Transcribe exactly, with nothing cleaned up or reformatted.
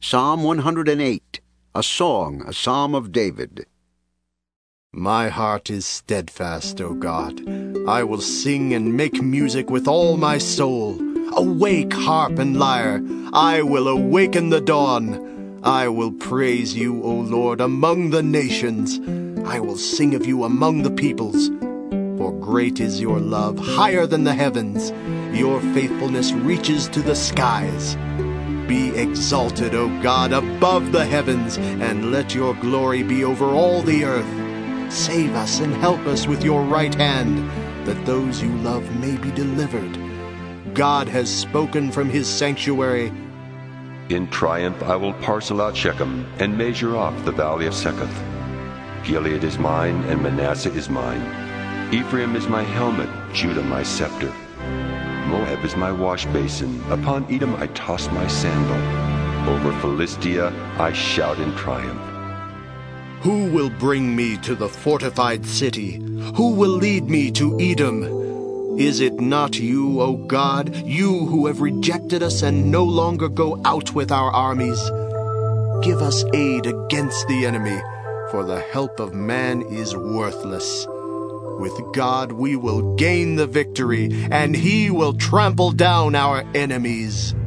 Psalm one hundred eight, a song, a psalm of David. My heart is steadfast, O God. I will sing and make music with all my soul. Awake, harp and lyre. I will awaken the dawn. I will praise you, O Lord, among the nations. I will sing of you among the peoples. For great is your love, higher than the heavens. Your faithfulness reaches to the skies. Be exalted, O God, above the heavens, and let your glory be over all the earth. Save us and help us with your right hand, that those you love may be delivered. God has spoken from his sanctuary. In triumph I will parcel out Shechem and measure off the valley of Succoth. Gilead is mine and Manasseh is mine. Ephraim is my helmet, Judah my scepter. Moab is my wash basin. Upon Edom I toss my sandal. Over Philistia I shout in triumph. Who will bring me to the fortified city? Who will lead me to Edom? Is it not you, O God, you who have rejected us and no longer go out with our armies? Give us aid against the enemy, for the help of man is worthless. With God we will gain the victory, and he will trample down our enemies.